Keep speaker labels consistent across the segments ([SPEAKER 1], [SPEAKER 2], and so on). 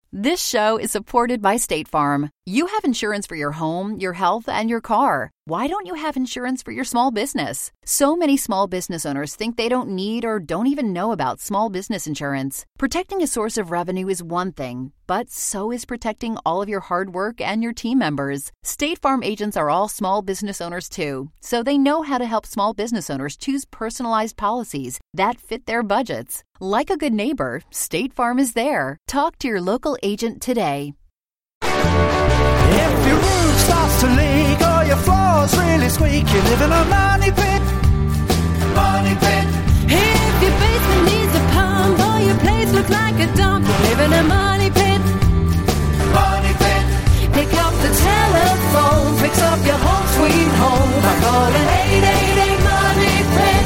[SPEAKER 1] This show is supported by State Farm. You have insurance for your home, your health, and your car. Why don't you have insurance for your small business? So many small business owners think they don't need or don't even know about small business insurance. Protecting a source of revenue is one thing, but so is protecting all of your hard work and your team members. State Farm agents are all small business owners too, so they know how to help small business owners choose personalized policies that fit their budgets. Like a good neighbor, State Farm is there. Talk to your local agent today.
[SPEAKER 2] If your roof starts to leak or your floor's really squeak, you live in a money pit. Money pit.
[SPEAKER 3] If your basement needs a pump or your place looks like a dump, you live in a money pit.
[SPEAKER 2] Money pit.
[SPEAKER 3] Pick up the telephone, fix up your home sweet home by calling 888 Money Pit.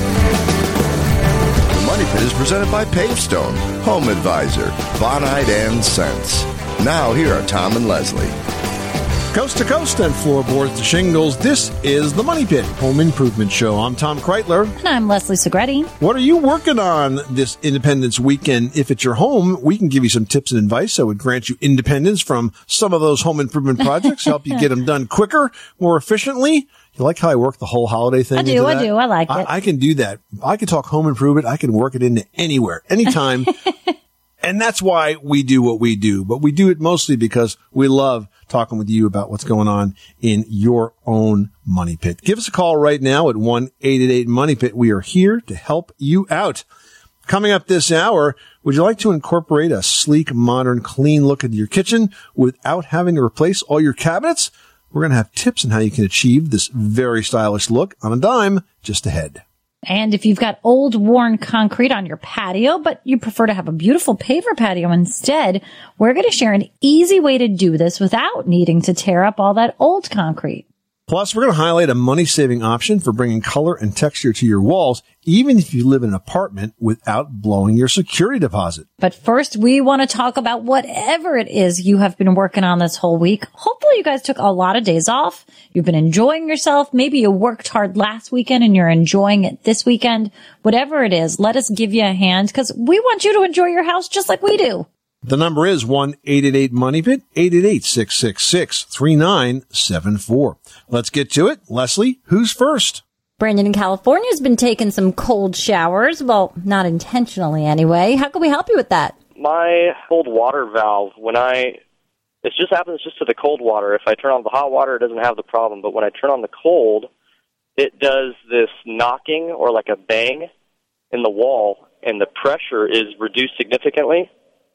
[SPEAKER 4] The Money Pit is presented by Pavestone, Home Advisor, Bonide and Sense. Now here are Tom and Leslie.
[SPEAKER 5] Coast to coast and floorboards to shingles, this is the Money Pit Home Improvement Show. I'm Tom Kreitler.
[SPEAKER 6] And I'm Leslie Segretti.
[SPEAKER 5] What are you working on this Independence weekend? If it's your home, we can give you some tips and advice that would grant you independence from some of those home improvement projects, help you get them done quicker, more efficiently. You like how I work the whole holiday thing?
[SPEAKER 6] I do. I like it.
[SPEAKER 5] I can do that. I can talk home improvement. I can work it into anywhere, anytime. And that's why we do what we do. But we do it mostly because we love talking with you about what's going on in your own money pit. Give us a call right now at 1-888-MONEY-PIT. We are here to help you out. Coming up this hour, would you like to incorporate a sleek, modern, clean look into your kitchen without having to replace all your cabinets? We're going to have tips on how you can achieve this very stylish look on a dime just ahead.
[SPEAKER 6] And if you've got old, worn concrete on your patio, but you prefer to have a beautiful paver patio instead, we're going to share an easy way to do this without needing to tear up all that old concrete.
[SPEAKER 5] Plus, we're going to highlight a money-saving option for bringing color and texture to your walls, even if you live in an apartment without blowing your security deposit.
[SPEAKER 6] But first, we want to talk about whatever it is you have been working on this whole week. Hopefully, you guys took a lot of days off. You've been enjoying yourself. Maybe you worked hard last weekend and you're enjoying it this weekend. Whatever it is, let us give you a hand because we want you to enjoy your house just like we do.
[SPEAKER 5] The number is 1-888-MONEY-PIT, 888-666-3974. Let's get to it. Leslie, who's first?
[SPEAKER 6] Brandon in California has been taking some cold showers. Well, not intentionally anyway. How can we help you with that?
[SPEAKER 7] My cold water valve, it just happens just to the cold water. If I turn on the hot water, it doesn't have the problem. But when I turn on the cold, it does this knocking or like a bang in the wall, and the pressure is reduced significantly.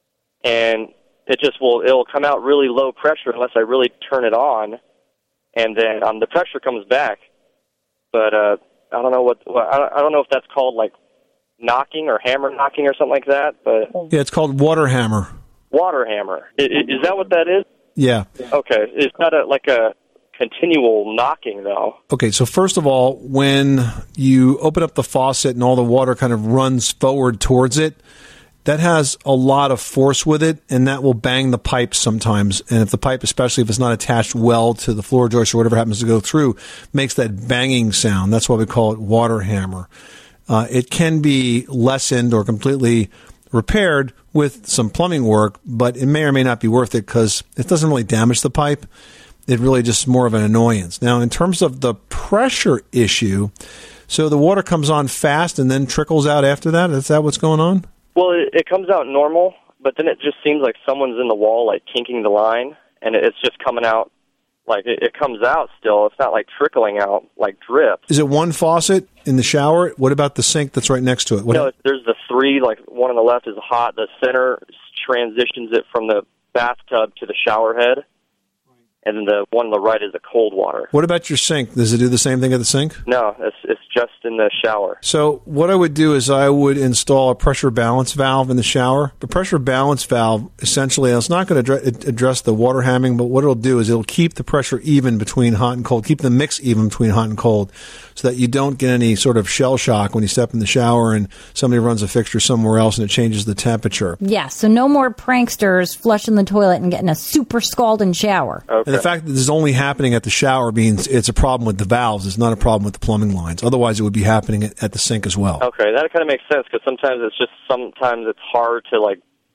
[SPEAKER 7] And it'll come out really low pressure unless I really turn it on, and then the pressure comes back. But I don't know I don't know if that's called like knocking or hammer knocking or something like that. But
[SPEAKER 5] yeah, it's called water hammer.
[SPEAKER 7] Water hammer. Is that what that is?
[SPEAKER 5] Yeah.
[SPEAKER 7] Okay. It's not like a continual knocking though.
[SPEAKER 5] Okay, so first of all, when you open up the faucet and all the water kind of runs forward towards it, that has a lot of force with it, and that will bang the pipe sometimes. And if the pipe, especially if it's not attached well to the floor joist or whatever happens to go through, makes that banging sound. That's why we call it water hammer. It can be lessened or completely repaired with some plumbing work, but it may or may not be worth it because it doesn't really damage the pipe. It really just more of an annoyance. Now, in terms of the pressure issue, so the water comes on fast and then trickles out after that? Is that what's going on?
[SPEAKER 7] Well, it comes out normal, but then it just seems like someone's in the wall, like kinking the line, and it's just coming out, like it comes out still. It's not like trickling out, like drip.
[SPEAKER 5] Is it one faucet in the shower? What about the sink that's right next to it?
[SPEAKER 7] No, there's the three, like one on the left is hot. The center transitions it from the bathtub to the shower head. And then the one on the right is the cold water.
[SPEAKER 5] What about your sink? Does it do the same thing at the sink?
[SPEAKER 7] No, it's just in the shower.
[SPEAKER 5] So what I would do is I would install a pressure balance valve in the shower. The pressure balance valve, essentially, it's not going to address the water hammering, but what it'll do is it'll keep the pressure even between hot and cold, keep the mix even between hot and cold, so that you don't get any sort of shell shock when you step in the shower and somebody runs a fixture somewhere else and it changes the temperature.
[SPEAKER 6] Yeah, so no more pranksters flushing the toilet and getting a super scalding shower.
[SPEAKER 7] Okay.
[SPEAKER 5] And the fact that this is only happening at the shower means it's a problem with the valves. It's not a problem with the plumbing lines. Otherwise, it would be happening at the sink as well.
[SPEAKER 7] Okay, that kind of makes sense because sometimes it's hard to like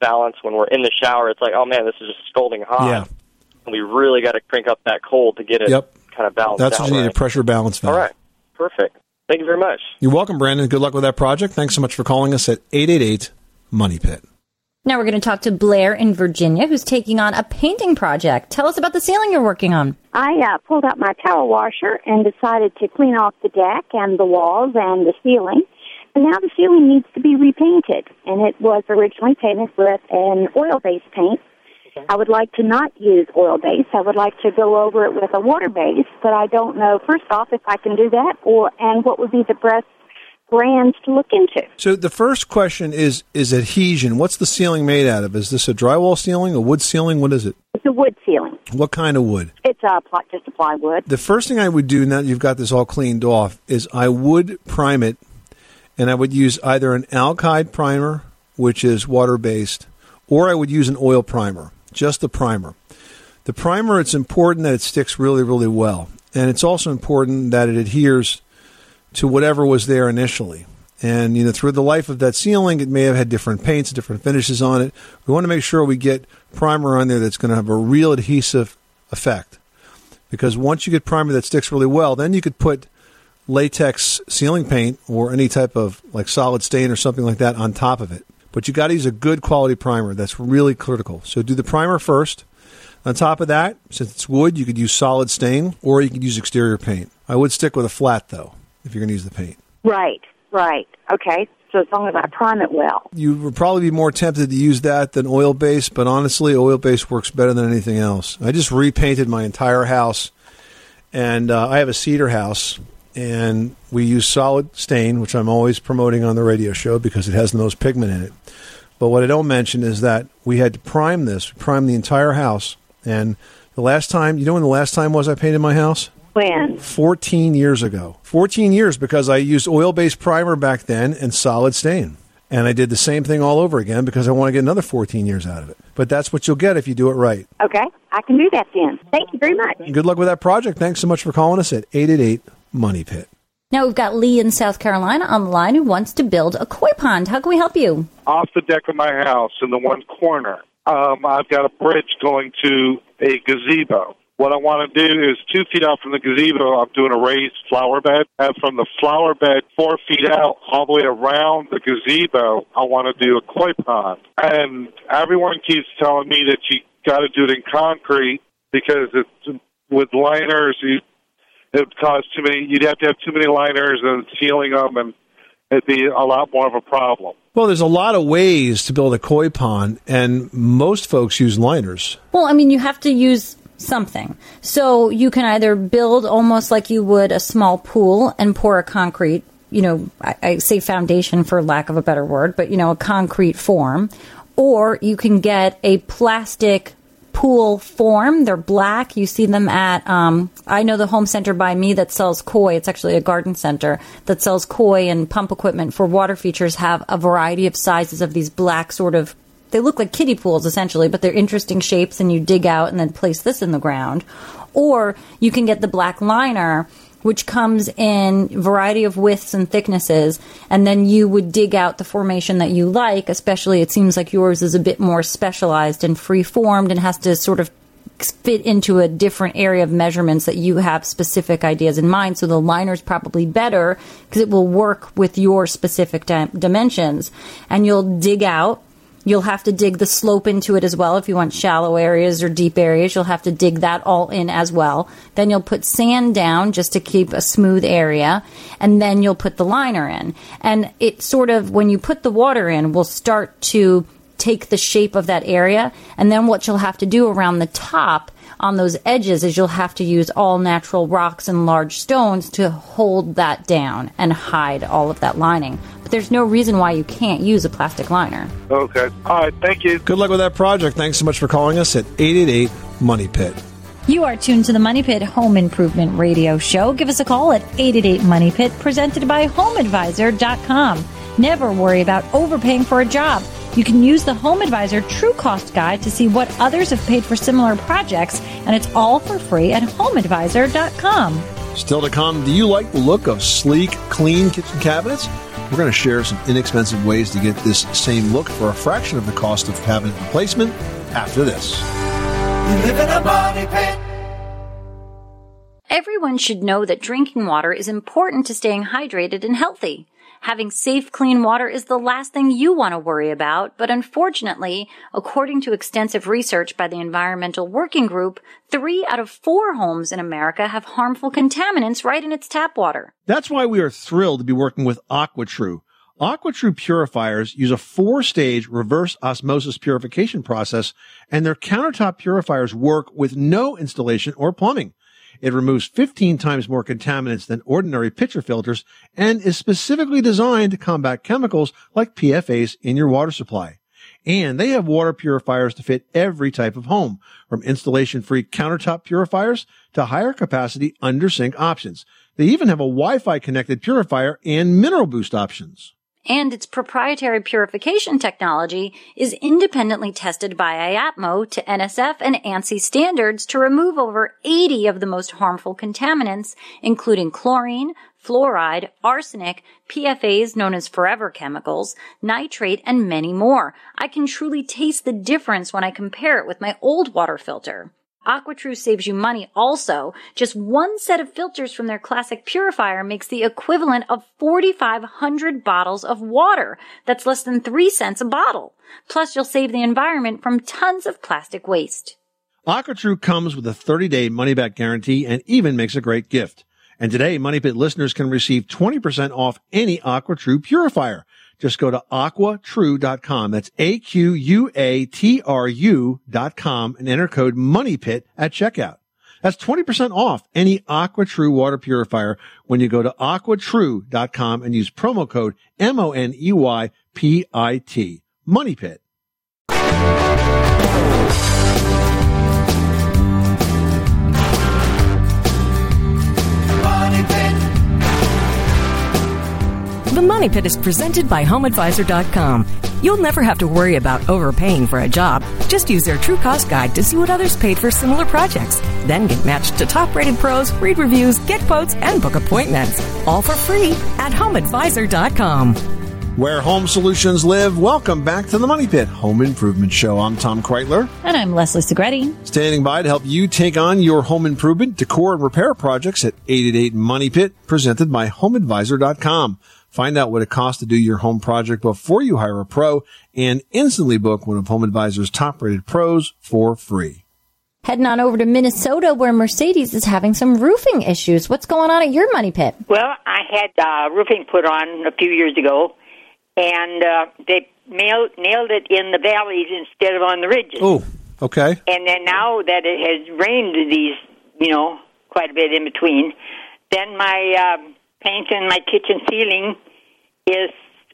[SPEAKER 7] balance when we're in the shower. It's like, oh man, this is just scalding hot.
[SPEAKER 5] Yeah.
[SPEAKER 7] And we really got to crank up that cold to get it kind of balanced out.
[SPEAKER 5] That's what you need, a pressure balance valve.
[SPEAKER 7] All right. Perfect. Thank you very much.
[SPEAKER 5] You're welcome, Brandon. Good luck with that project. Thanks so much for calling us at 888-MONEY-PIT.
[SPEAKER 6] Now we're going to talk to Blair in Virginia, who's taking on a painting project. Tell us about the ceiling you're working on.
[SPEAKER 8] I pulled out my power washer and decided to clean off the deck and the walls and the ceiling. And now the ceiling needs to be repainted. And it was originally painted with an oil-based paint. Okay. I would like to not use oil-based. I would like to go over it with a water-based, but I don't know, first off, if I can do that, and what would be the best brands to look into.
[SPEAKER 5] So the first question is adhesion. What's the ceiling made out of? Is this a drywall ceiling, a wood ceiling? What is it?
[SPEAKER 8] It's a wood ceiling.
[SPEAKER 5] What kind of wood?
[SPEAKER 8] It's just a plywood.
[SPEAKER 5] The first thing I would do, now that you've got this all cleaned off, is I would prime it, and I would use either an alkyd primer, which is water-based, or I would use an oil primer, just the primer. The primer, it's important that it sticks really, really well. And it's also important that it adheres to whatever was there initially. And, through the life of that ceiling, it may have had different paints, different finishes on it. We want to make sure we get primer on there that's going to have a real adhesive effect. Because once you get primer that sticks really well, then you could put latex ceiling paint or any type of like solid stain or something like that on top of it. But you got to use a good quality primer. That's really critical. So do the primer first. On top of that, since it's wood, you could use solid stain or you could use exterior paint. I would stick with a flat, though, if you're going to use the paint.
[SPEAKER 8] Right. Okay. So as long as I prime it well.
[SPEAKER 5] You would probably be more tempted to use that than oil-based, but honestly, oil-based works better than anything else. I just repainted my entire house, and I have a cedar house, and we use solid stain, which I'm always promoting on the radio show because it has the most pigment in it. But what I don't mention is that we had to prime this, prime the entire house. And the last time, when the last time was I painted my house?
[SPEAKER 8] When?
[SPEAKER 5] 14 years ago. 14 years because I used oil-based primer back then and solid stain. And I did the same thing all over again because I want to get another 14 years out of it. But that's what you'll get if you do it right.
[SPEAKER 8] Okay. I can do that then. Thank you very much.
[SPEAKER 5] Good luck with that project. Thanks so much for calling us at 888-MONEY-PIT.
[SPEAKER 6] Now we've got Lee in South Carolina on the line who wants to build a koi pond. How can we help you?
[SPEAKER 9] Off the deck of my house in the one corner, I've got a bridge going to a gazebo. What I want to do is 2 feet out from the gazebo, I'm doing a raised flower bed. And from the flower bed 4 feet out, all the way around the gazebo, I want to do a koi pond. And everyone keeps telling me that you got to do it in concrete because it's with liners, it would cause too many. You'd have to have too many liners and sealing them, and it'd be a lot more of a problem.
[SPEAKER 5] Well, there's a lot of ways to build a koi pond, and most folks use liners.
[SPEAKER 6] Well, you have to use something. So you can either build almost like you would a small pool and pour a concrete, I say foundation for lack of a better word, but, a concrete form. Or you can get a plastic pool form. They're black. You see them at, I know the home center by me that sells koi. It's actually a garden center that sells koi and pump equipment for water features have a variety of sizes of these black sort of, they look like kiddie pools essentially, but they're interesting shapes and you dig out and then place this in the ground. Or you can get the black liner, which comes in a variety of widths and thicknesses, and then you would dig out the formation that you like, especially it seems like yours is a bit more specialized and free-formed and has to sort of fit into a different area of measurements that you have specific ideas in mind. So the liner's probably better because it will work with your specific dimensions. And you'll dig out. You'll have to dig the slope into it as well. If you want shallow areas or deep areas, you'll have to dig that all in as well. Then you'll put sand down just to keep a smooth area, and then you'll put the liner in. And it sort of, when you put the water in, will start to take the shape of that area. And then what you'll have to do around the top on those edges is you'll have to use all natural rocks and large stones to hold that down and hide all of that lining. But there's no reason why you can't use a plastic liner.
[SPEAKER 9] Okay. All right. Thank you.
[SPEAKER 5] Good luck with that project. Thanks so much for calling us at 888-MONEY-PIT.
[SPEAKER 6] You are tuned to the Money Pit Home Improvement Radio Show. Give us a call at 888-MONEY-PIT, presented by HomeAdvisor.com. Never worry about overpaying for a job. You can use the Home Advisor True Cost Guide to see what others have paid for similar projects, and it's all for free at HomeAdvisor.com.
[SPEAKER 5] Still to come, do you like the look of sleek, clean kitchen cabinets? We're going to share some inexpensive ways to get this same look for a fraction of the cost of cabinet replacement after this.
[SPEAKER 2] You live in a money pit.
[SPEAKER 6] Everyone should know that drinking water is important to staying hydrated and healthy. Having safe, clean water is the last thing you want to worry about, but unfortunately, according to extensive research by the Environmental Working Group, 3 out of 4 homes in America have harmful contaminants right in its tap water.
[SPEAKER 5] That's why we are thrilled to be working with AquaTrue. AquaTrue purifiers use a 4-stage reverse osmosis purification process, and their countertop purifiers work with no installation or plumbing. It removes 15 times more contaminants than ordinary pitcher filters and is specifically designed to combat chemicals like PFAS in your water supply. And they have water purifiers to fit every type of home, from installation-free countertop purifiers to higher capacity under-sink options. They even have a Wi-Fi connected purifier and mineral boost options.
[SPEAKER 6] And its proprietary purification technology is independently tested by IAPMO to NSF and ANSI standards to remove over 80 of the most harmful contaminants, including chlorine, fluoride, arsenic, PFAS known as forever chemicals, nitrate, and many more. I can truly taste the difference when I compare it with my old water filter. AquaTrue saves you money also. Just one set of filters from their classic purifier makes the equivalent of 4,500 bottles of water. That's less than 3 cents a bottle. Plus, you'll save the environment from tons of plastic waste.
[SPEAKER 5] AquaTrue comes with a 30-day money-back guarantee and even makes a great gift. And today, Money Pit listeners can receive 20% off any AquaTrue purifier. Just go to aquatrue.com. That's AQUATRU.com and enter code MONEYPIT at checkout. That's 20% off any AquaTrue water purifier when you go to aquatrue.com and use promo code MONEYPIT. Money Pit.
[SPEAKER 10] The Money Pit is presented by HomeAdvisor.com. You'll never have to worry about overpaying for a job. Just use their True Cost Guide to see what others paid for similar projects. Then get matched to top-rated pros, read reviews, get quotes, and book appointments. All for free at HomeAdvisor.com.
[SPEAKER 5] Where home solutions live, welcome back to the Money Pit Home Improvement Show. I'm Tom Kreitler.
[SPEAKER 6] And I'm Leslie Segretti.
[SPEAKER 5] Standing by to help you take on your home improvement, decor, and repair projects at 888-MONEY-PIT, presented by HomeAdvisor.com. Find out what it costs to do your home project before you hire a pro and instantly book one of Home Advisor's top-rated pros for free.
[SPEAKER 6] Heading on over to Minnesota, where Mercedes is having some roofing issues. What's going on at your Money Pit?
[SPEAKER 11] Well, I had roofing put on a few years ago, and they nailed it in the valleys instead of on the ridges.
[SPEAKER 5] Oh, okay.
[SPEAKER 11] And then now that it has rained these, quite a bit in between, then my paint in my kitchen ceiling is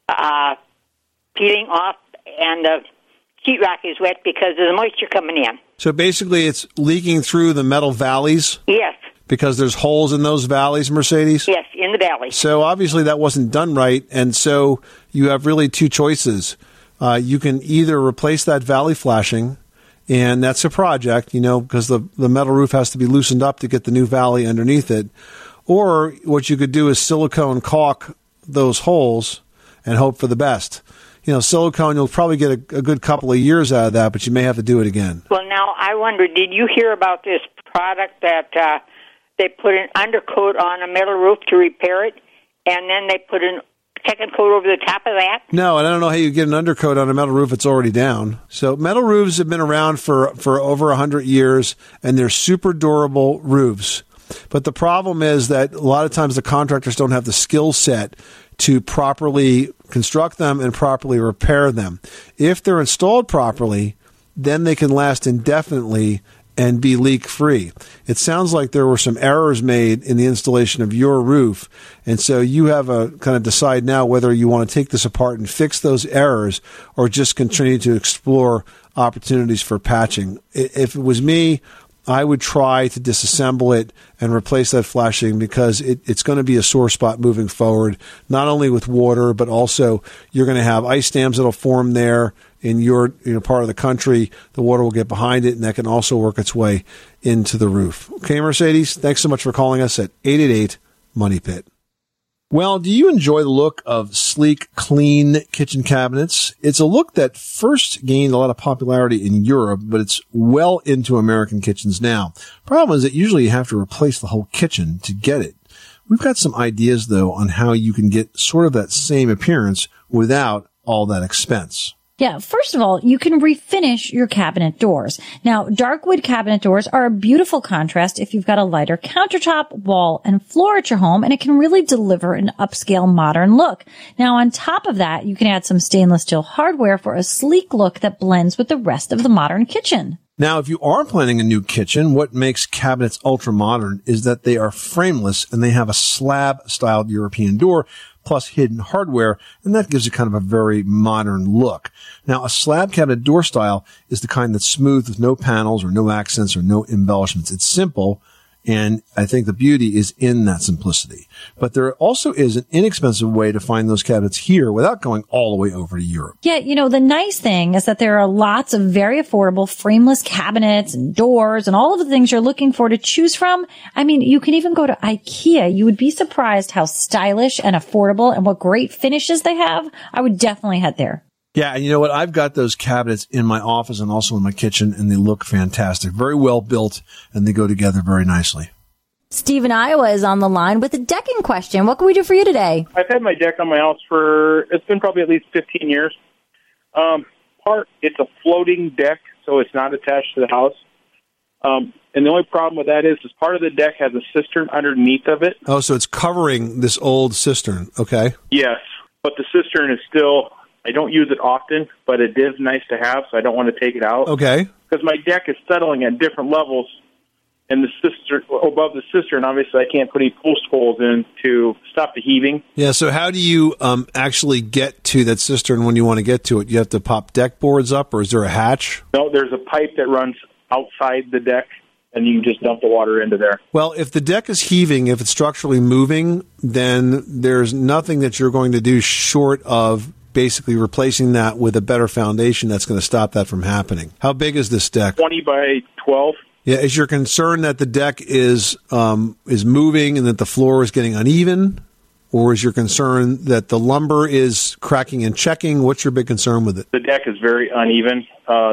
[SPEAKER 11] peeling off, and the sheetrock is wet because of the moisture coming in.
[SPEAKER 5] So basically it's leaking through the metal valleys?
[SPEAKER 11] Yes.
[SPEAKER 5] Because there's holes in those valleys, Mercedes?
[SPEAKER 11] Yes, in the valley.
[SPEAKER 5] So obviously that wasn't done right, and so you have really two choices. You can either replace that valley flashing, and that's a project, because the metal roof has to be loosened up to get the new valley underneath it. Or what you could do is silicone caulk those holes and hope for the best. Silicone, you'll probably get a good couple of years out of that, but you may have to do it again.
[SPEAKER 11] Well, now, I wonder, did you hear about this product that they put an undercoat on a metal roof to repair it, and then they put a second coat over the top of that?
[SPEAKER 5] No, and I don't know how you get an undercoat on a metal roof that's already down. So metal roofs have been around for over 100 years, and they're super durable roofs. But the problem is that a lot of times the contractors don't have the skill set to properly construct them and properly repair them. If they're installed properly, then they can last indefinitely and be leak-free. It sounds like there were some errors made in the installation of your roof, and so you have to kind of decide now whether you want to take this apart and fix those errors or just continue to explore opportunities for patching. If it was me, I would try to disassemble it and replace that flashing because it's going to be a sore spot moving forward, not only with water, but also you're going to have ice dams that will form there in your part of the country. The water will get behind it, and that can also work its way into the roof. Okay, Mercedes, thanks so much for calling us at 888-MONEY-PIT. Well, do you enjoy the look of sleek, clean kitchen cabinets? It's a look that first gained a lot of popularity in Europe, but it's well into American kitchens now. Problem is that usually you have to replace the whole kitchen to get it. We've got some ideas, though, on how you can get sort of that same appearance without all that expense.
[SPEAKER 6] Yeah, first of all, you can refinish your cabinet doors. Now, dark wood cabinet doors are a beautiful contrast if you've got a lighter countertop, wall, and floor at your home, and it can really deliver an upscale modern look. Now, on top of that, you can add some stainless steel hardware for a sleek look that blends with the rest of the modern kitchen.
[SPEAKER 5] Now, if you are planning a new kitchen, what makes cabinets ultra modern is that they are frameless and they have a slab-styled European door plus hidden hardware, and that gives it kind of a very modern look. Now, a slab cabinet door style is the kind that's smooth with no panels or no accents or no embellishments. It's simple, and I think the beauty is in that simplicity. But there also is an inexpensive way to find those cabinets here without going all the way over to Europe.
[SPEAKER 6] Yeah, you know, the nice thing is that there are lots of very affordable frameless cabinets and doors and all of the things you're looking for to choose from. I mean, you can even go to IKEA. You would be surprised how stylish and affordable and what great finishes they have. I would definitely head there.
[SPEAKER 5] Yeah, and you know what? I've got those cabinets in my office and also in my kitchen, and they look fantastic. Very well built, and they go together very nicely.
[SPEAKER 12] Steve in Iowa is on the line with a decking question. What can we do for you today?
[SPEAKER 13] I've had my deck on my house it's been probably at least 15 years. It's a floating deck, so it's not attached to the house. And the only problem with that is part of the deck has a cistern underneath of it.
[SPEAKER 5] Oh, so it's covering this old cistern, okay?
[SPEAKER 13] Yes, but the cistern is still... I don't use it often, but it is nice to have, so I don't want to take it out.
[SPEAKER 5] Okay.
[SPEAKER 13] Because my deck is settling at different levels, and above the cistern, obviously, I can't put any post holes in to stop the heaving.
[SPEAKER 5] Yeah, so how do you actually get to that cistern when you want to get to it? You have to pop deck boards up, or is there a hatch?
[SPEAKER 13] No, there's a pipe that runs outside the deck, and you can just dump the water into there.
[SPEAKER 5] Well, if the deck is heaving, if it's structurally moving, then there's nothing that you're going to do short of basically replacing that with a better foundation that's going to stop that from happening. How big is this deck?
[SPEAKER 13] 20 by 12.
[SPEAKER 5] Yeah, is your concern that the deck is moving and that the floor is getting uneven? Or is your concern that the lumber is cracking and checking? What's your big concern with it?
[SPEAKER 13] The deck is very uneven.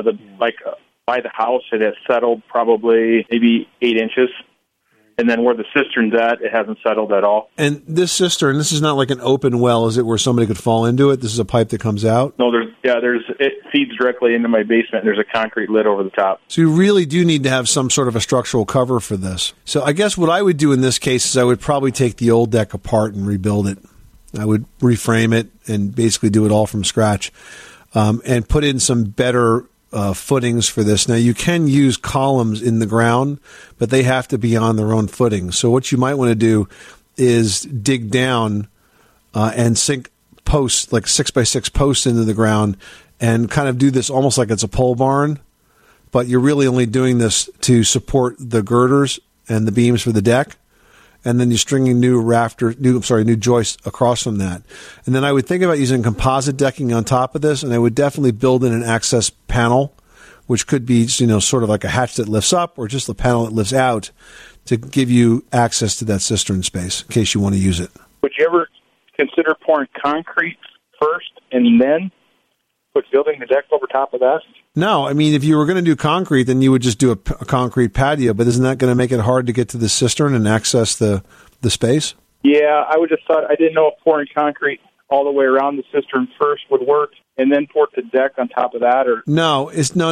[SPEAKER 13] By the house, it has settled probably maybe 8 inches. And then where the cistern's at, it hasn't settled at all.
[SPEAKER 5] And this cistern, this is not like an open well, is it, where somebody could fall into it? This is a pipe that comes out?
[SPEAKER 13] No, it feeds directly into my basement. There's a concrete lid over the top.
[SPEAKER 5] So you really do need to have some sort of a structural cover for this. So I guess what I would do in this case is I would probably take the old deck apart and rebuild it. I would reframe it and basically do it all from scratch and put in some better footings for this. Now, you can use columns in the ground, but they have to be on their own footing. So what you might want to do is dig down and sink posts, like 6x6 posts into the ground, and kind of do this almost like it's a pole barn, but you're really only doing this to support the girders and the beams for the deck. And then you're stringing new joists across from that. And then I would think about using composite decking on top of this, and I would definitely build in an access panel, which could be, sort of like a hatch that lifts up or just the panel that lifts out to give you access to that cistern space in case you want to use it.
[SPEAKER 13] Would you ever consider pouring concrete first and then building the deck over top of that?
[SPEAKER 5] No, I mean, if you were going to do concrete, then you would just do a concrete patio, but isn't that going to make it hard to get to the cistern and access the space?
[SPEAKER 13] Yeah, I would just thought, I didn't know if pouring concrete all the way around the cistern first would work and then pour the deck on top of that, or... No.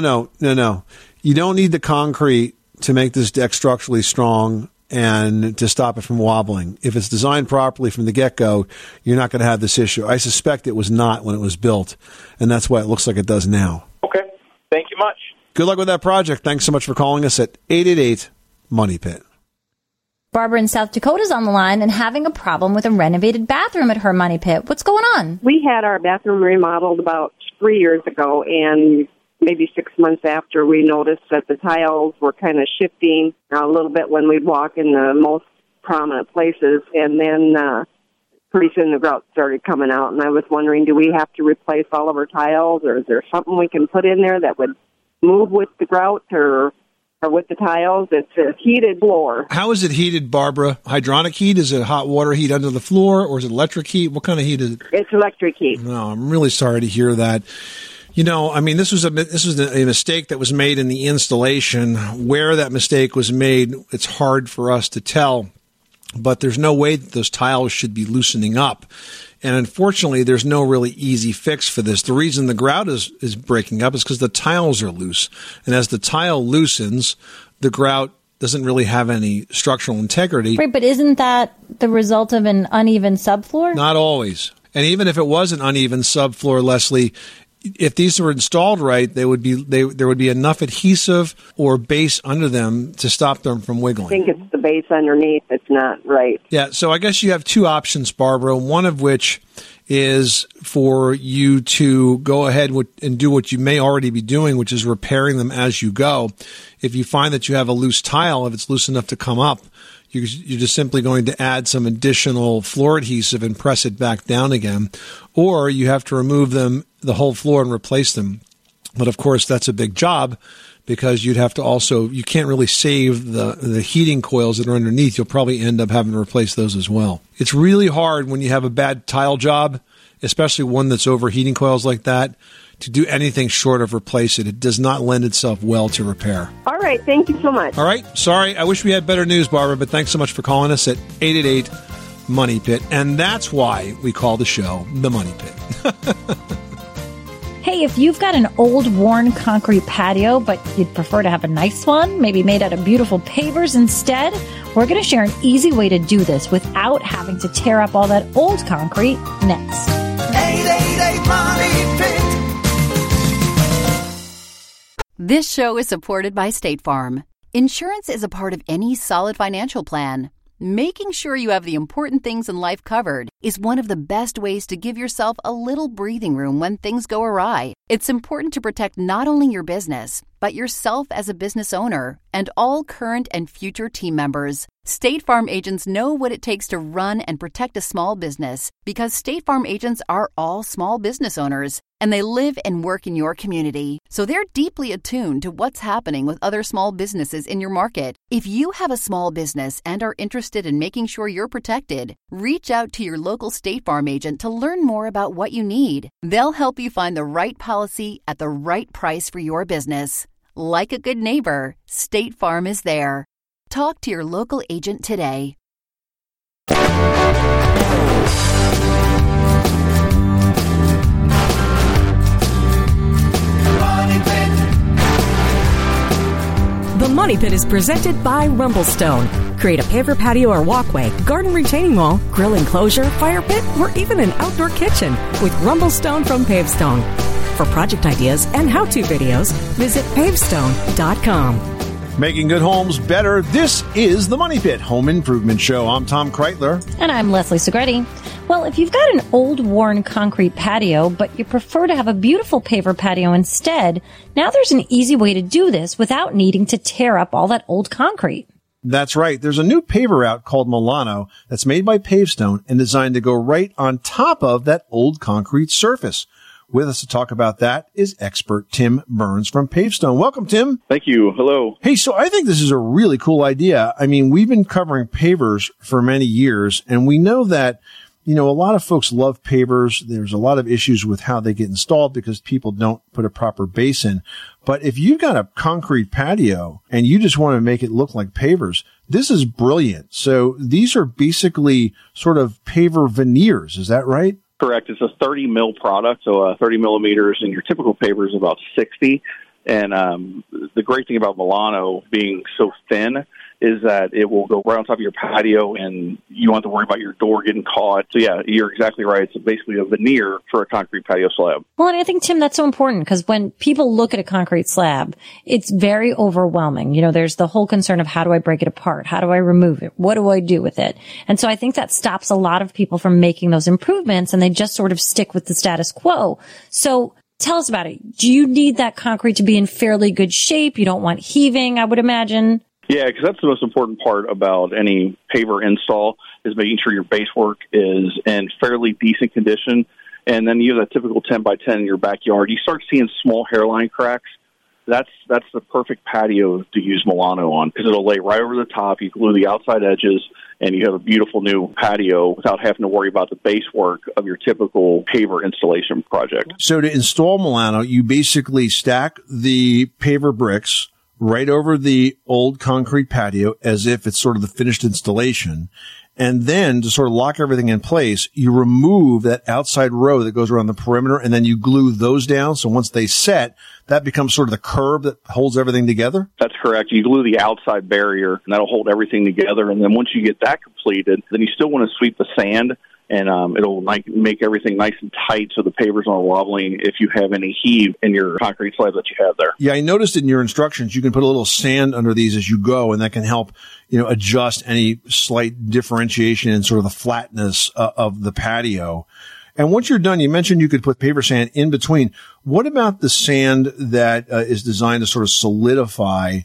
[SPEAKER 13] You don't need the concrete to make this deck structurally strong and to stop it from wobbling. If it's designed properly from the get-go, you're not going to have this issue. I suspect it was not when it was built, and that's why it looks like it does now. Okay. Thank you much.
[SPEAKER 5] Good luck with that project. Thanks so much for calling us at 888-MONEY-PIT.
[SPEAKER 12] Barbara in South Dakota is on the line and having a problem with a renovated bathroom at her Money Pit. What's going on?
[SPEAKER 14] We had our bathroom remodeled about 3 years ago, and maybe 6 months after, we noticed that the tiles were kind of shifting a little bit when we'd walk in the most prominent places, and then pretty soon the grout started coming out, and I was wondering, do we have to replace all of our tiles, or is there something we can put in there that would move with the grout, or with the tiles. It's a heated floor.
[SPEAKER 5] How is it heated, Barbara? Hydronic heat? Is it hot water heat under the floor, or is it electric heat? What kind of heat is it?
[SPEAKER 14] It's electric heat.
[SPEAKER 5] No, I'm really sorry to hear that. I mean, this was a mistake that was made in the installation. Where that mistake was made, it's hard for us to tell. But there's no way that those tiles should be loosening up. And unfortunately, there's no really easy fix for this. The reason the grout is breaking up is because the tiles are loose. And as the tile loosens, the grout doesn't really have any structural integrity.
[SPEAKER 12] Right, but isn't that the result of an uneven subfloor?
[SPEAKER 5] Not always. And even if it was an uneven subfloor, Leslie, if these were installed right, there would be enough adhesive or base under them to stop them from wiggling.
[SPEAKER 14] I think it's the base underneath that's not right.
[SPEAKER 5] Yeah, so I guess you have two options, Barbara, one of which is for you to go ahead and do what you may already be doing, which is repairing them as you go. If you find that you have a loose tile, if it's loose enough to come up, you're just simply going to add some additional floor adhesive and press it back down again. Or you have to remove the whole floor and replace them. But of course, that's a big job because you'd have to you can't really save the heating coils that are underneath. You'll probably end up having to replace those as well. It's really hard when you have a bad tile job, especially one that's over heating coils like that, to do anything short of replace it. It does not lend itself well to repair.
[SPEAKER 14] All right. Thank you so much.
[SPEAKER 5] All right. Sorry. I wish we had better news, Barbara, but thanks so much for calling us at 888-MONEY PIT. And that's why we call the show The Money Pit.
[SPEAKER 6] Hey, if you've got an old, worn concrete patio, but you'd prefer to have a nice one, maybe made out of beautiful pavers instead, we're going to share an easy way to do this without having to tear up all that old concrete next.
[SPEAKER 2] 888-MONEY PIT.
[SPEAKER 1] This show is supported by State Farm. Insurance is a part of any solid financial plan. Making sure you have the important things in life covered is one of the best ways to give yourself a little breathing room when things go awry. It's important to protect not only your business, but yourself as a business owner and all current and future team members. State Farm agents know what it takes to run and protect a small business because State Farm agents are all small business owners and they live and work in your community. So they're deeply attuned to what's happening with other small businesses in your market. If you have a small business and are interested in making sure you're protected, reach out to your local State Farm agent to learn more about what you need. They'll help you find the right policy at the right price for your business. Like a good neighbor, State Farm is there. Talk to your local agent today.
[SPEAKER 10] The Money Pit is presented by Rumblestone. Create a paver patio or walkway, garden retaining wall, grill enclosure, fire pit, or even an outdoor kitchen with Rumblestone from Pavestone. For project ideas and how-to videos, visit pavestone.com.
[SPEAKER 5] Making good homes better. This is the Money Pit Home Improvement Show. I'm Tom Kreitler.
[SPEAKER 6] And I'm Leslie Segretti. Well, if you've got an old, worn concrete patio, but you prefer to have a beautiful paver patio instead, now there's an easy way to do this without needing to tear up all that old concrete.
[SPEAKER 5] That's right. There's a new paver out called Milano that's made by Pavestone and designed to go right on top of that old concrete surface. With us to talk about that is expert Tim Burns from Pavestone. Welcome, Tim.
[SPEAKER 15] Thank you. Hello.
[SPEAKER 5] Hey, so I think this is a really cool idea. I mean, we've been covering pavers for many years, and we know that, a lot of folks love pavers. There's a lot of issues with how they get installed because people don't put a proper base in. But if you've got a concrete patio and you just want to make it look like pavers, this is brilliant. So these are basically sort of paver veneers. Is that right?
[SPEAKER 15] Correct. It's a 30 mil product, so 30 millimeters, and your typical paver is about 60. And the great thing about Milano being so thin is that it will go right on top of your patio, and you don't have to worry about your door getting caught. So, yeah, you're exactly right. It's basically a veneer for a concrete patio slab.
[SPEAKER 6] Well, and I think, Tim, that's so important because when people look at a concrete slab, it's very overwhelming. There's the whole concern of how do I break it apart? How do I remove it? What do I do with it? And so I think that stops a lot of people from making those improvements, and they just sort of stick with the status quo. So tell us about it. Do you need that concrete to be in fairly good shape? You don't want heaving, I would imagine.
[SPEAKER 15] Yeah, because that's the most important part about any paver install is making sure your base work is in fairly decent condition. And then you have that typical 10 by 10 in your backyard. You start seeing small hairline cracks that's the perfect patio to use Milano on, because it'll lay right over the top. You glue the outside edges, and you have a beautiful new patio without having to worry about the base work of your typical paver installation project.
[SPEAKER 5] So to install Milano, you basically stack the paver bricks right over the old concrete patio as if it's sort of the finished installation. And then to sort of lock everything in place, you remove that outside row that goes around the perimeter, and then you glue those down. So once they set, that becomes sort of the curb that holds everything together?
[SPEAKER 15] That's correct. You glue the outside barrier, and that'll hold everything together. And then once you get that completed, then you still want to sweep the sand, and it'll make everything nice and tight so the pavers aren't wobbling if you have any heave in your concrete slab that you have there.
[SPEAKER 5] Yeah, I noticed in your instructions you can put a little sand under these as you go, and that can help, adjust any slight differentiation in sort of the flatness of the patio. And once you're done, you mentioned you could put paver sand in between. What about the sand that is designed to sort of solidify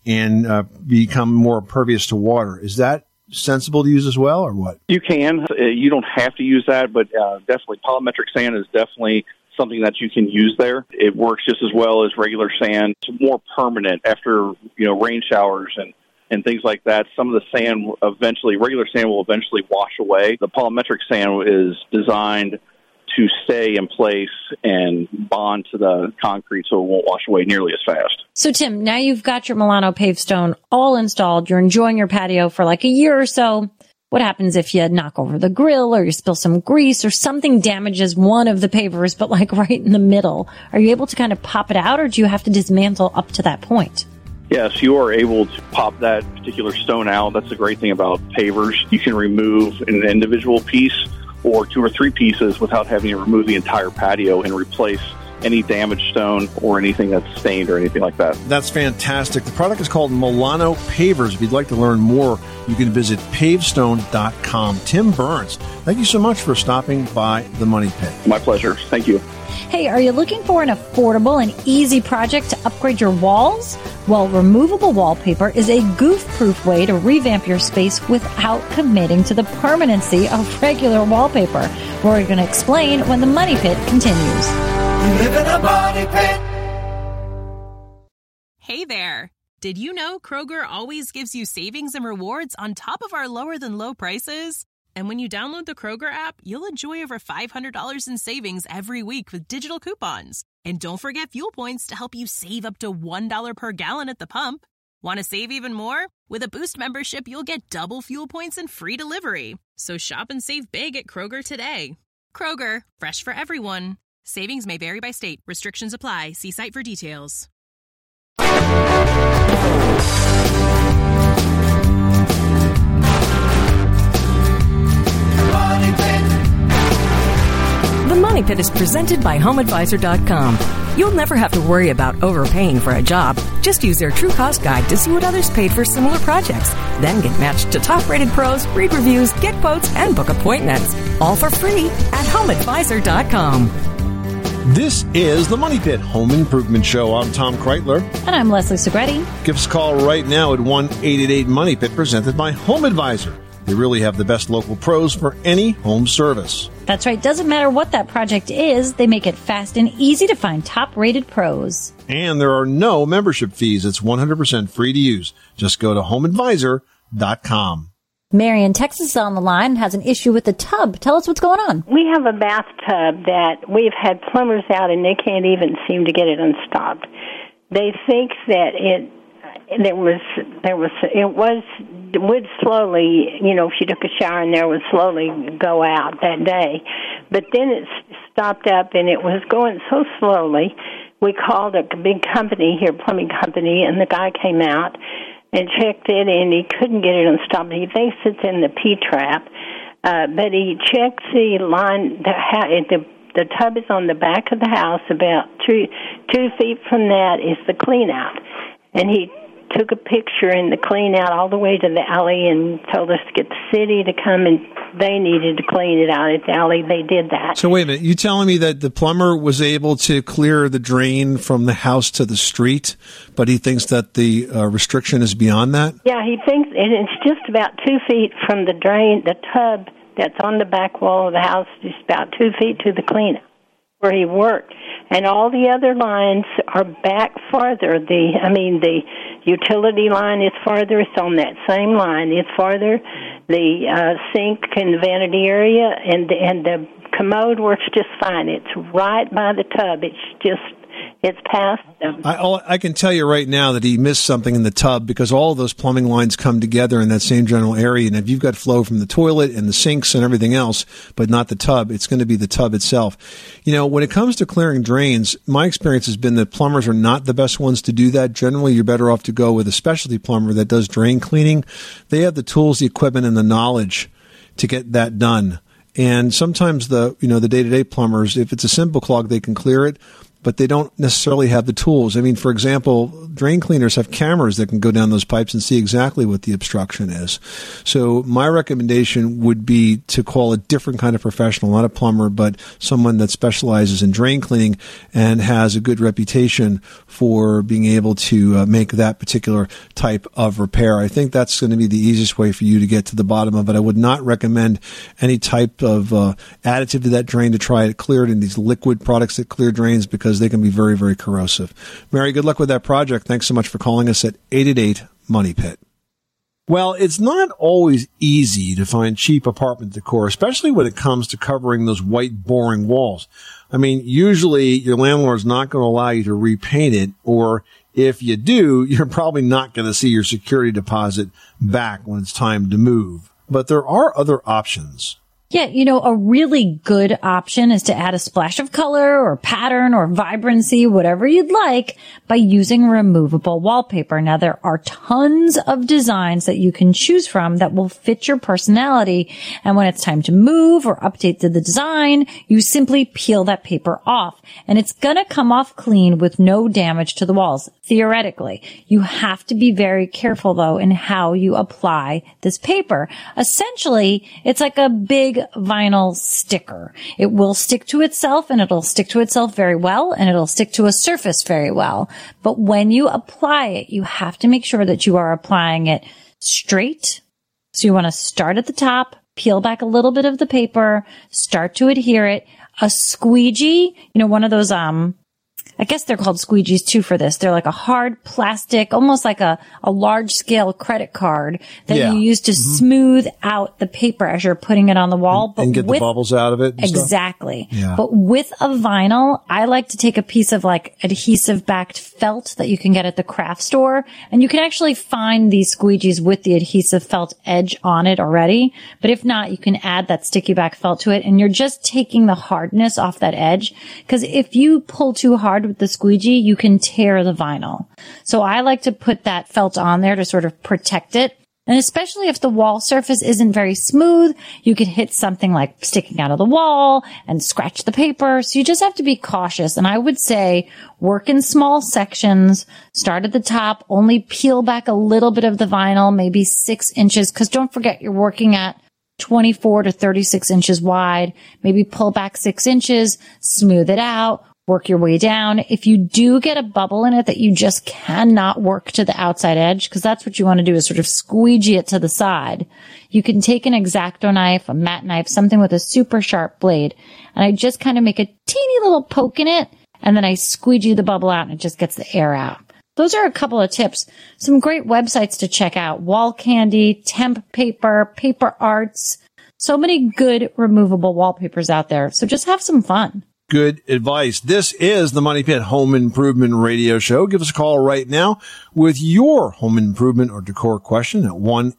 [SPEAKER 5] and become more impervious to water? Is that sensible to use as well, or what?
[SPEAKER 15] You can. You don't have to use that, but definitely polymetric sand is definitely something that you can use there. It works just as well as regular sand. It's more permanent after rain showers and things like that. Some of the sand regular sand will eventually wash away. The polymetric sand is designed to stay in place and bond to the concrete so it won't wash away nearly as fast.
[SPEAKER 6] So, Tim, now you've got your Milano paved stone all installed. You're enjoying your patio for like a year or so. What happens if you knock over the grill or you spill some grease or something damages one of the pavers, but like right in the middle? Are you able to kind of pop it out, or do you have to dismantle up to that point?
[SPEAKER 15] Yes, you are able to pop that particular stone out. That's the great thing about pavers. You can remove an individual piece or 2 or 3 pieces without having to remove the entire patio and replace any damaged stone or anything that's stained or anything like that.
[SPEAKER 5] That's fantastic. The product is called Milano Pavers. If you'd like to learn more, you can visit pavestone.com. Tim Burns, thank you so much for stopping by the Money Pit.
[SPEAKER 15] My pleasure. Thank you.
[SPEAKER 6] Hey, are you looking for an affordable and easy project to upgrade your walls? Well, removable wallpaper is a goof-proof way to revamp your space without committing to the permanency of regular wallpaper. We're going to explain when the Money Pit continues.
[SPEAKER 2] You live in a money pit.
[SPEAKER 16] Hey there. Did you know Kroger always gives you savings and rewards on top of our lower-than-low prices? And when you download the Kroger app, you'll enjoy over $500 in savings every week with digital coupons. And don't forget fuel points to help you save up to $1 per gallon at the pump. Want to save even more? With a Boost membership, you'll get double fuel points and free delivery. So shop and save big at Kroger today. Kroger, fresh for everyone. Savings may vary by state. Restrictions apply. See site for details.
[SPEAKER 10] The Money Pit is presented by HomeAdvisor.com. You'll never have to worry about overpaying for a job. Just use their True Cost Guide to see what others paid for similar projects. Then get matched to top-rated pros, read reviews, get quotes, and book appointments. All for free at HomeAdvisor.com.
[SPEAKER 5] This is the Money Pit Home Improvement Show. I'm Tom Kreitler.
[SPEAKER 6] And I'm Leslie Segretti.
[SPEAKER 5] Give us a call right now at 1-888-MONEY-PIT, presented by Home Advisor. They really have the best local pros for any home service.
[SPEAKER 6] That's right. Doesn't matter what that project is, they make it fast and easy to find top-rated pros.
[SPEAKER 5] And there are no membership fees. It's 100% free to use. Just go to HomeAdvisor.com.
[SPEAKER 12] Mary in Texas is on the line and has an issue with the tub. Tell us what's going on.
[SPEAKER 17] We have a bathtub that we've had plumbers out, and they can't even seem to get it unstopped. They think that it would slowly, if you took a shower in there, would slowly go out that day. But then it stopped up, and it was going so slowly. We called a big company here, plumbing company, and the guy came out and checked it, and he couldn't get it unstopped. He thinks it's in the P-trap, but he checked the line. The tub is on the back of the house. About 2 feet from that is the clean-out, and he took a picture in the clean out all the way to the alley and told us to get the city to come, and they needed to clean it out at the alley. They did that.
[SPEAKER 5] So wait a minute. You telling me that the plumber was able to clear the drain from the house to the street, but he thinks that the restriction is beyond that?
[SPEAKER 17] Yeah, he thinks it's just about 2 feet from the drain, the tub that's on the back wall of the house, just about 2 feet to the clean out. where he worked. And all the other lines are back farther. The utility line is farther. It's on that same line. It's farther. The sink and vanity area and the commode works just fine. It's right by the tub. It's past them.
[SPEAKER 5] I can tell you right now that he missed something in the tub because all of those plumbing lines come together in that same general area. And if you've got flow from the toilet and the sinks and everything else, but not the tub, it's going to be the tub itself. When it comes to clearing drains, my experience has been that plumbers are not the best ones to do that. Generally, you're better off to go with a specialty plumber that does drain cleaning. They have the tools, the equipment, and the knowledge to get that done. And sometimes the day-to-day plumbers, if it's a simple clog, they can clear it, but they don't necessarily have the tools. I mean, for example, drain cleaners have cameras that can go down those pipes and see exactly what the obstruction is. So my recommendation would be to call a different kind of professional, not a plumber, but someone that specializes in drain cleaning and has a good reputation for being able to make that particular type of repair. I think that's going to be the easiest way for you to get to the bottom of it. I would not recommend any type of additive to that drain to try to clear it in these liquid products that clear drains because they can be very, very corrosive. Mary, good luck with that project. Thanks so much for calling us at 888-MONEY-PIT. Well, it's not always easy to find cheap apartment decor, especially when it comes to covering those white, boring walls. I mean, usually your landlord's not going to allow you to repaint it, or if you do, you're probably not going to see your security deposit back when it's time to move. But there are other options.
[SPEAKER 6] Yeah, a really good option is to add a splash of color or pattern or vibrancy, whatever you'd like, by using removable wallpaper. Now, there are tons of designs that you can choose from that will fit your personality. And when it's time to move or update the design, you simply peel that paper off. And it's going to come off clean with no damage to the walls, theoretically. You have to be very careful, though, in how you apply this paper. Essentially, it's like a big vinyl sticker. It will stick to itself, and it'll stick to itself very well, and it'll stick to a surface very well. But when you apply it, you have to make sure that you are applying it straight. So you want to start at the top, peel back a little bit of the paper, start to adhere it. A squeegee, one of those, I guess they're called squeegees too for this. They're like a hard plastic, almost like a large scale credit card that you use to smooth out the paper as you're putting it on the wall.
[SPEAKER 5] And get the bubbles out of it.
[SPEAKER 6] Exactly.
[SPEAKER 5] Yeah.
[SPEAKER 6] But with a vinyl, I like to take a piece of like adhesive backed felt that you can get at the craft store. And you can actually find these squeegees with the adhesive felt edge on it already. But if not, you can add that sticky back felt to it, and you're just taking the hardness off that edge. Because if you pull too hard with the squeegee, you can tear the vinyl. So I like to put that felt on there to sort of protect it. And especially if the wall surface isn't very smooth, you could hit something like sticking out of the wall and scratch the paper. So you just have to be cautious. And I would say work in small sections, start at the top, only peel back a little bit of the vinyl, maybe 6 inches. Because don't forget, you're working at 24 to 36 inches wide. Maybe pull back 6 inches, smooth it out. Work your way down. If you do get a bubble in it that you just cannot work to the outside edge, because that's what you want to do is sort of squeegee it to the side, you can take an X-Acto knife, a mat knife, something with a super sharp blade, and I just kind of make a teeny little poke in it, and then I squeegee the bubble out and it just gets the air out. Those are a couple of tips. Some great websites to check out. Wall Candy, Temp Paper, Paper Arts. So many good removable wallpapers out there. So just have some fun.
[SPEAKER 5] Good advice. This is the Money Pit Home Improvement Radio Show. Give us a call right now with your home improvement or decor question at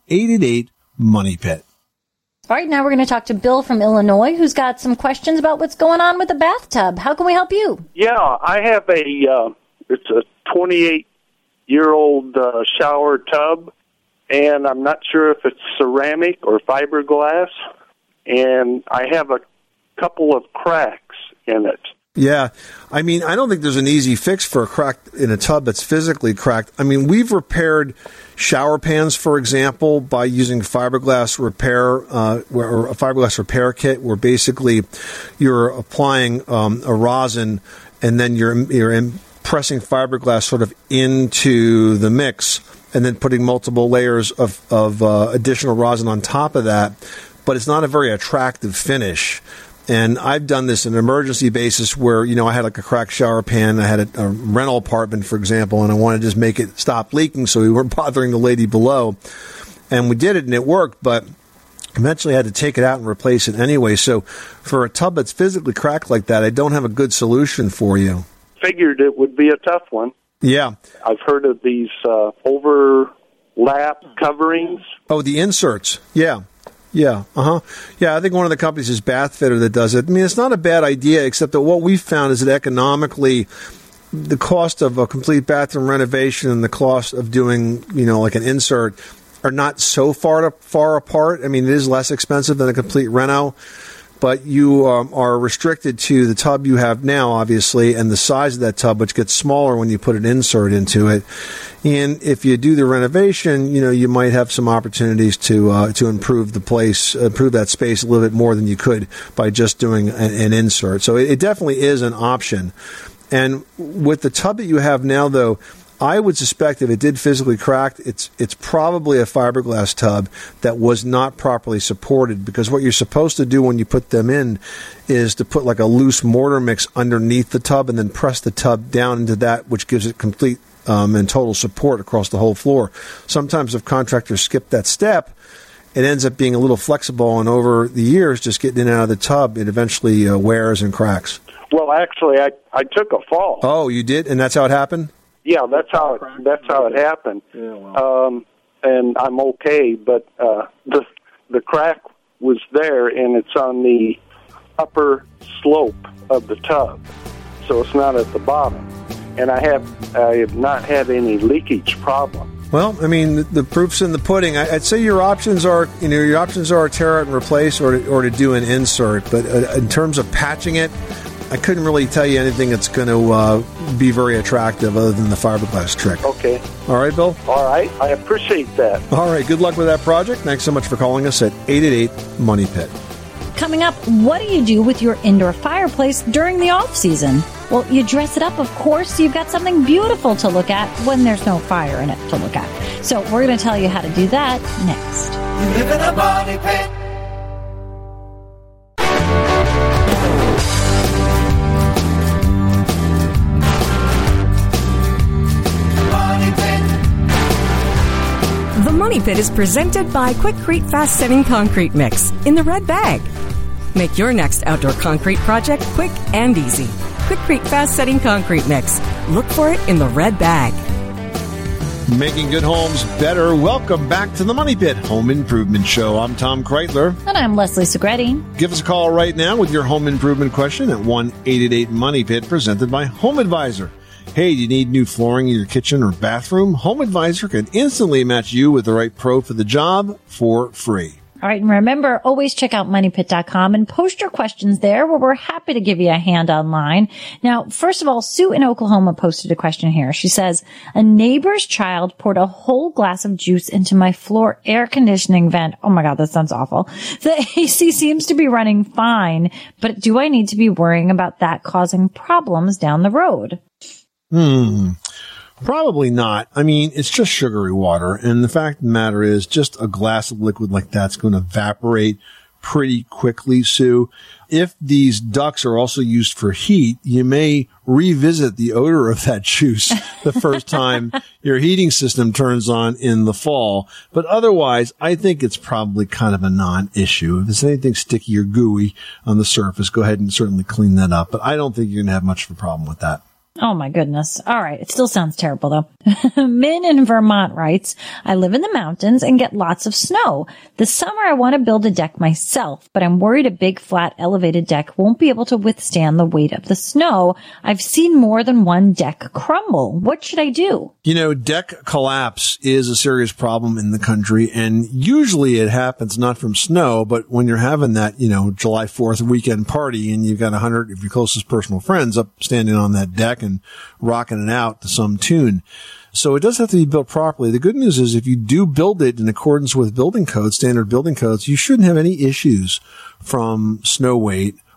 [SPEAKER 5] 1-888-MONEY-PIT.
[SPEAKER 6] All right, now we're going to talk to Bill from Illinois, who's got some questions about what's going on with the bathtub. How can we help you?
[SPEAKER 18] Yeah, I have it's a 28-year-old shower tub, and I'm not sure if it's ceramic or fiberglass, and I have a couple of cracks in it.
[SPEAKER 5] Yeah. I mean, I don't think there's an easy fix for a crack in a tub that's physically cracked. I mean, we've repaired shower pans, for example, by using fiberglass repair, or a fiberglass repair kit, where basically you're applying a rosin and then you're pressing fiberglass sort of into the mix and then putting multiple layers of additional rosin on top of that. But it's not a very attractive finish. And I've done this on an emergency basis where, I had like a cracked shower pan. I had a rental apartment, for example, and I wanted to just make it stop leaking so we weren't bothering the lady below. And we did it, and it worked, but eventually I had to take it out and replace it anyway. So for a tub that's physically cracked like that, I don't have a good solution for you.
[SPEAKER 18] Figured it would be a tough one.
[SPEAKER 5] Yeah.
[SPEAKER 18] I've heard of these overlap coverings.
[SPEAKER 5] Oh, the inserts. Yeah. Yeah. Yeah, I think one of the companies is Bathfitter that does it. I mean, it's not a bad idea, except that what we've found is that economically, the cost of a complete bathroom renovation and the cost of doing, like an insert are not so far apart. I mean, it is less expensive than a complete reno, but you are restricted to the tub you have now, obviously, and the size of that tub, which gets smaller when you put an insert into it. And if you do the renovation, you might have some opportunities to improve the place, improve that space a little bit more than you could by just doing an insert. So it definitely is an option. And with the tub that you have now, though, I would suspect if it did physically crack, it's probably a fiberglass tub that was not properly supported, because what you're supposed to do when you put them in is to put like a loose mortar mix underneath the tub and then press the tub down into that, which gives it complete and total support across the whole floor. Sometimes if contractors skip that step, it ends up being a little flexible, and over the years, just getting in and out of the tub, it eventually wears and cracks.
[SPEAKER 18] Well, actually, I took a fall.
[SPEAKER 5] Oh, you did? And that's how it happened?
[SPEAKER 18] Yeah, that's how it happened. Yeah, wow. And I'm okay, but the crack was there, and it's on the upper slope of the tub, so it's not at the bottom. And I have not had any leakage problem.
[SPEAKER 5] Well, I mean, the proof's in the pudding. I'd say your options are, tear out and replace, or to do an insert. But in terms of patching it, I couldn't really tell you anything that's going to be very attractive other than the fiberglass trick.
[SPEAKER 18] Okay.
[SPEAKER 5] All right, Bill?
[SPEAKER 18] All right. I appreciate that.
[SPEAKER 5] All right. Good luck with that project. Thanks so much for calling us at 888-MONEY-PIT.
[SPEAKER 6] Coming up, what do you do with your indoor fireplace during the off-season? Well, you dress it up, of course, so you've got something beautiful to look at when there's no fire in it to look at. So we're going to tell you how to do that next.
[SPEAKER 2] You live in a money pit.
[SPEAKER 10] The Money Pit is presented by Quikrete Fast Setting Concrete Mix in the red bag. Make your next outdoor concrete project quick and easy. Quikrete Fast Setting Concrete Mix. Look for it in the red bag.
[SPEAKER 5] Making good homes better. Welcome back to the Money Pit Home Improvement Show. I'm Tom Kreitler.
[SPEAKER 6] And I'm Leslie Segretti.
[SPEAKER 5] Give us a call right now with your home improvement question at 1-888-MONEY-PIT, presented by Home Advisor. Hey, do you need new flooring in your kitchen or bathroom? Home Advisor can instantly match you with the right pro for the job for free.
[SPEAKER 6] All right, and remember, always check out MoneyPit.com and post your questions there, where we're happy to give you a hand online. Now, first of all, Sue in Oklahoma posted a question here. She says, a neighbor's child poured a whole glass of juice into my floor air conditioning vent. Oh my God, that sounds awful. The AC seems to be running fine, but do I need to be worrying about that causing problems down the road?
[SPEAKER 5] Probably not. I mean, it's just sugary water. And the fact of the matter is, just a glass of liquid like that's going to evaporate pretty quickly, Sue. If these ducts are also used for heat, you may revisit the odor of that juice the first time your heating system turns on in the fall. But otherwise, I think it's probably kind of a non-issue. If there's anything sticky or gooey on the surface, go ahead and certainly clean that up. But I don't think you're going to have much of a problem with that.
[SPEAKER 6] Oh my goodness. All right. It still sounds terrible though. Min in Vermont writes, I live in the mountains and get lots of snow. This summer I want to build a deck myself, but I'm worried a big flat elevated deck won't be able to withstand the weight of the snow. I've seen more than one deck crumble. What should I do?
[SPEAKER 5] Deck collapse is a serious problem in the country, and usually it happens not from snow, but when you're having that, July 4th weekend party and you've got 100 of your closest personal friends up standing on that deck and rocking it out to some tune. So it does have to be built properly. The good news is if you do build it in accordance with building codes, standard building codes, you shouldn't have any issues from snow weight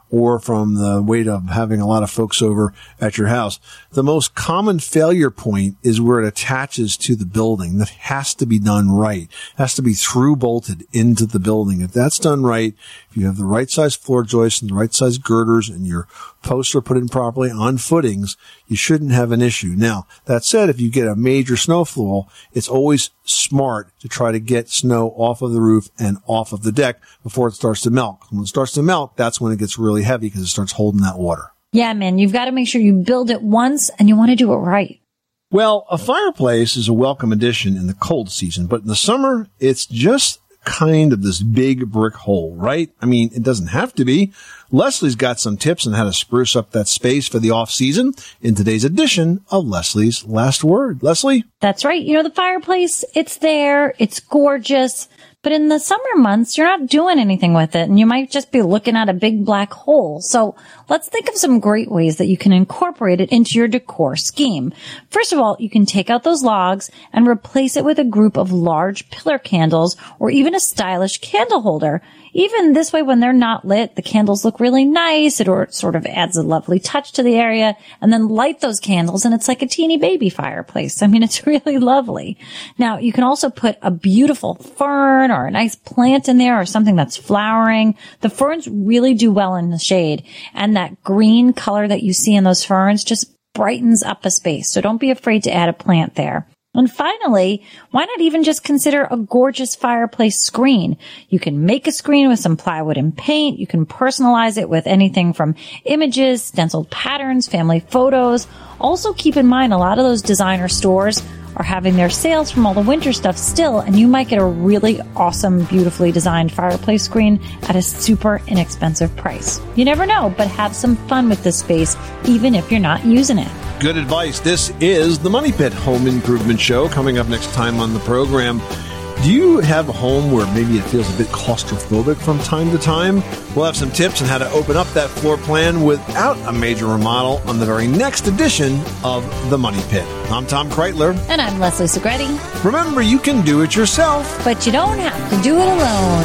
[SPEAKER 5] or from the weight of having a lot of folks over at your house. The most common failure point is where it attaches to the building. That has to be done right. It has to be through bolted into the building. If that's done right, if you have the right size floor joists and the right size girders and your posts are put in properly on footings, you shouldn't have an issue. Now, that said, if you get a major snowfall, it's always smart to try to get snow off of the roof and off of the deck before it starts to melt. When it starts to melt, that's when it gets really heavy because it starts holding that water.
[SPEAKER 6] Yeah, man, you've got to make sure you build it once and you want to do it right.
[SPEAKER 5] Well, a fireplace is a welcome addition in the cold season, but in the summer, it's just kind of this big brick hole, right? I mean, it doesn't have to be. Leslie's got some tips on how to spruce up that space for the off season in today's edition of Leslie's Last Word. Leslie?
[SPEAKER 6] That's right. You know, the fireplace, it's there. It's gorgeous. But in the summer months, you're not doing anything with it, and you might just be looking at a big black hole. So let's think of some great ways that you can incorporate it into your decor scheme. First of all, you can take out those logs and replace it with a group of large pillar candles or even a stylish candle holder. Even this way, when they're not lit, the candles look really nice. It sort of adds a lovely touch to the area. And then light those candles, and it's like a teeny baby fireplace. I mean, it's really lovely. Now, you can also put a beautiful fern or a nice plant in there or something that's flowering. The ferns really do well in the shade. And that green color that you see in those ferns just brightens up a space. So don't be afraid to add a plant there. And finally, why not even just consider a gorgeous fireplace screen? You can make a screen with some plywood and paint. You can personalize it with anything from images, stenciled patterns, family photos. Also keep in mind, a lot of those designer stores are having their sales from all the winter stuff still, and you might get a really awesome, beautifully designed fireplace screen at a super inexpensive price. You never know, but have some fun with this space, even if you're not using it.
[SPEAKER 5] Good advice. This is the Money Pit Home Improvement Show. Coming up next time on the program, do you have a home where maybe it feels a bit claustrophobic from time to time? We'll have some tips on how to open up that floor plan without a major remodel on the very next edition of The Money Pit. I'm Tom Kreitler.
[SPEAKER 6] And I'm Leslie Segretti.
[SPEAKER 5] Remember, you can do it yourself,
[SPEAKER 6] but you don't have to do it alone.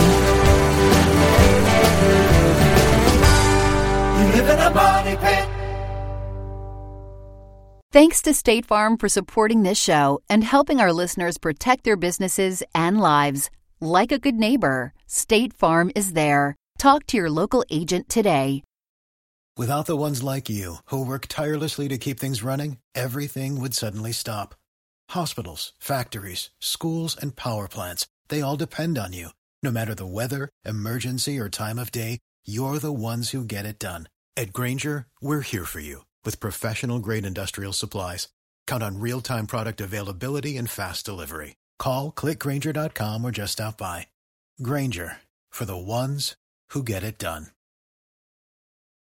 [SPEAKER 2] You live in a money pit.
[SPEAKER 1] Thanks to State Farm for supporting this show and helping our listeners protect their businesses and lives. Like a good neighbor, State Farm is there. Talk to your local agent today.
[SPEAKER 19] Without the ones like you, who work tirelessly to keep things running, everything would suddenly stop. Hospitals, factories, schools, and power plants, they all depend on you. No matter the weather, emergency, or time of day, you're the ones who get it done. At Grainger, we're here for you with professional-grade industrial supplies. Count on real-time product availability and fast delivery. Call, click Grainger.com, or just stop by. Grainger, for the ones who get it done.